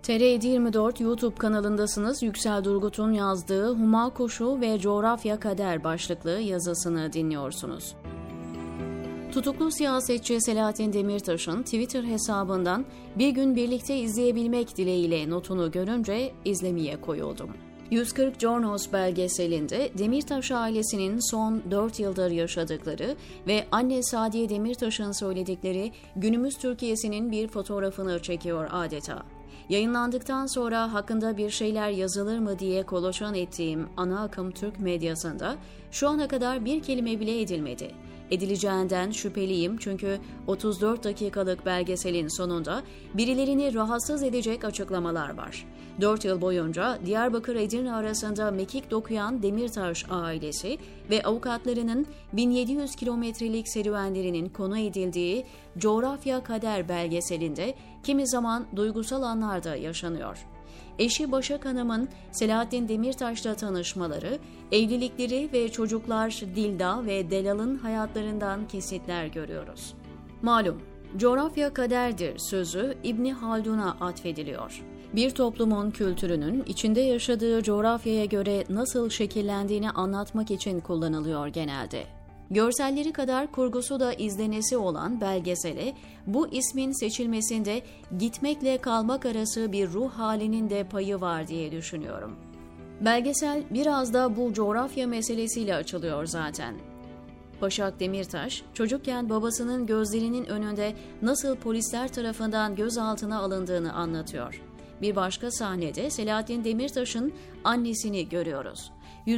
TR724 YouTube kanalındasınız. Yüksel Durgut'un yazdığı Huma Kuşu ve Coğrafya Kader başlıklı yazısını dinliyorsunuz. Tutuklu siyasetçi Selahattin Demirtaş'ın Twitter hesabından bir gün birlikte izleyebilmek dileğiyle notunu görünce izlemeye koyuldum. 140 Jornos belgeselinde Demirtaş ailesinin son 4 yıldır yaşadıkları ve anne Sadiye Demirtaş'ın söyledikleri günümüz Türkiye'sinin bir fotoğrafını çekiyor adeta. Yayınlandıktan sonra hakkında bir şeyler yazılır mı diye kolaçan ettiğim ana akım Türk medyasında şu ana kadar bir kelime bile edilmedi. Edileceğinden şüpheliyim çünkü 34 dakikalık belgeselin sonunda birilerini rahatsız edecek açıklamalar var. 4 yıl boyunca Diyarbakır-Edirne arasında mekik dokuyan Demirtaş ailesi ve avukatlarının 1700 kilometrelik serüvenlerinin konu edildiği Coğrafya Kader belgeselinde kimi zaman duygusal anlar da yaşanıyor. Eşi Başak Hanım'ın Selahattin Demirtaş'la tanışmaları, evlilikleri ve çocuklar Dilda ve Delal'ın hayatlarından kesitler görüyoruz. Malum, coğrafya kaderdir sözü İbni Haldun'a atfediliyor. Bir toplumun kültürünün içinde yaşadığı coğrafyaya göre nasıl şekillendiğini anlatmak için kullanılıyor genelde. Görselleri kadar kurgusu da izlenesi olan belgesele bu ismin seçilmesinde gitmekle kalmak arası bir ruh halinin de payı var diye düşünüyorum. Belgesel biraz da bu coğrafya meselesiyle açılıyor zaten. Başak Demirtaş, çocukken babasının gözlerinin önünde nasıl polisler tarafından gözaltına alındığını anlatıyor. Bir başka sahnede Selahattin Demirtaş'ın annesini görüyoruz.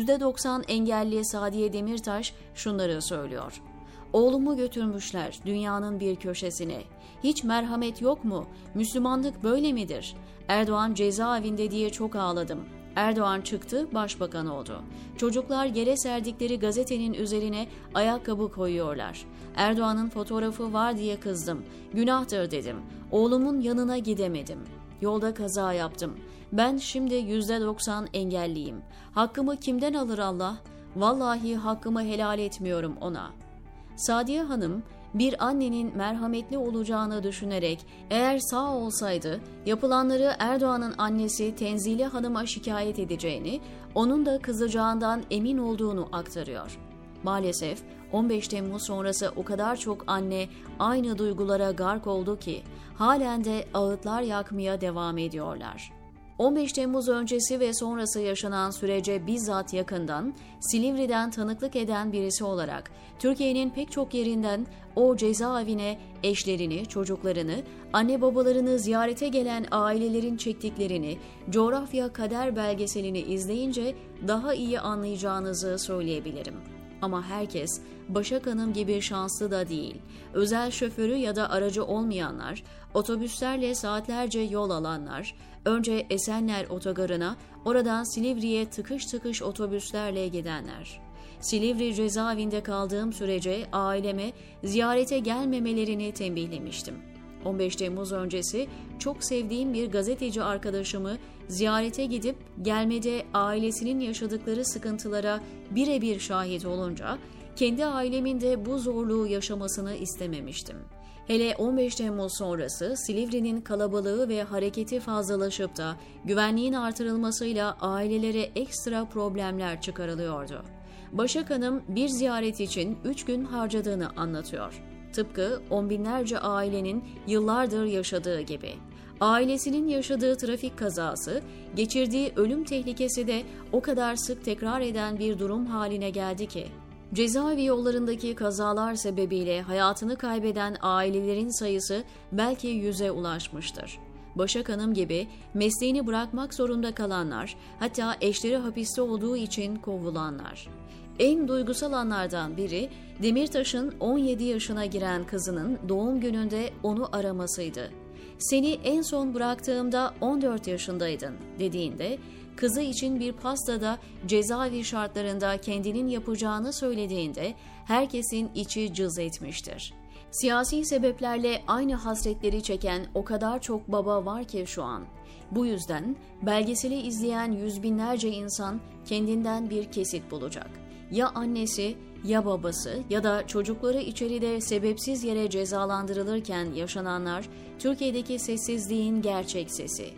%90 engelli Sadiye Demirtaş şunları söylüyor. Oğlumu götürmüşler dünyanın bir köşesine. Hiç merhamet yok mu? Müslümanlık böyle midir? Erdoğan cezaevinde diye çok ağladım. Erdoğan çıktı, başbakan oldu. Çocuklar yere serdikleri gazetenin üzerine ayakkabı koyuyorlar. Erdoğan'ın fotoğrafı var diye kızdım. Günahtır dedim. Oğlumun yanına gidemedim. Yolda kaza yaptım. Ben şimdi %90 engelliyim. Hakkımı kimden alır Allah? Vallahi hakkımı helal etmiyorum ona. Sadiye Hanım, bir annenin merhametli olacağını düşünerek eğer sağ olsaydı yapılanları Erdoğan'ın annesi Tenzile Hanım'a şikayet edeceğini, onun da kızacağından emin olduğunu aktarıyor. Maalesef 15 Temmuz sonrası o kadar çok anne aynı duygulara gark oldu ki halen de ağıtlar yakmaya devam ediyorlar. 15 Temmuz öncesi ve sonrası yaşanan sürece bizzat yakından, Silivri'den tanıklık eden birisi olarak Türkiye'nin pek çok yerinden o cezaevine eşlerini, çocuklarını, anne babalarını ziyarete gelen ailelerin çektiklerini, Coğrafya Kader belgeselini izleyince daha iyi anlayacağınızı söyleyebilirim. Ama herkes Başak Hanım gibi şanslı da değil. Özel şoförü ya da aracı olmayanlar, otobüslerle saatlerce yol alanlar, önce Esenler Otogarı'na, oradan Silivri'ye tıkış tıkış otobüslerle gidenler. Silivri cezaevinde kaldığım sürece aileme ziyarete gelmemelerini tembihlemiştim. 15 Temmuz öncesi çok sevdiğim bir gazeteci arkadaşımı ziyarete gidip gelmede ailesinin yaşadıkları sıkıntılara birebir şahit olunca kendi ailemin de bu zorluğu yaşamasını istememiştim. Hele 15 Temmuz sonrası Silivri'nin kalabalığı ve hareketi fazlalaşıp da güvenliğin artırılmasıyla ailelere ekstra problemler çıkarılıyordu. Başak Hanım bir ziyaret için 3 gün harcadığını anlatıyor. Tıpkı on binlerce ailenin yıllardır yaşadığı gibi. Ailesinin yaşadığı trafik kazası, geçirdiği ölüm tehlikesi de o kadar sık tekrar eden bir durum haline geldi ki, cezaevi yollarındaki kazalar sebebiyle hayatını kaybeden ailelerin sayısı belki 100'e ulaşmıştır. Başak Hanım gibi mesleğini bırakmak zorunda kalanlar, hatta eşleri hapiste olduğu için kovulanlar. En duygusal anlardan biri Demirtaş'ın 17 yaşına giren kızının doğum gününde onu aramasıydı. "Seni en son bıraktığımda 14 yaşındaydın" dediğinde kızı için bir pastada cezaevi şartlarında kendinin yapacağını söylediğinde herkesin içi cız etmiştir. Siyasi sebeplerle aynı hasretleri çeken o kadar çok baba var ki şu an. Bu yüzden belgeseli izleyen yüz binlerce insan kendinden bir kesit bulacak. Ya annesi, ya babası ya da çocukları içeride sebepsiz yere cezalandırılırken yaşananlar Türkiye'deki sessizliğin gerçek sesi.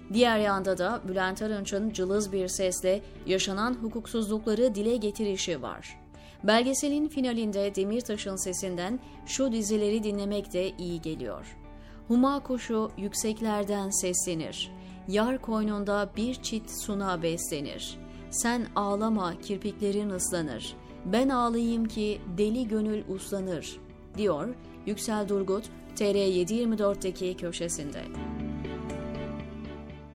Diğer yanda da Bülent Arınç'ın cılız bir sesle yaşanan hukuksuzlukları dile getirişi var. Belgeselin finalinde Demirtaş'ın sesinden şu dizeleri dinlemek de iyi geliyor. Huma kuşu yükseklerden seslenir. Yar koynunda bir çit suna beslenir. Sen ağlama kirpiklerin ıslanır. Ben ağlayayım ki deli gönül uslanır, diyor Yüksel Durgut TR724'deki köşesinde.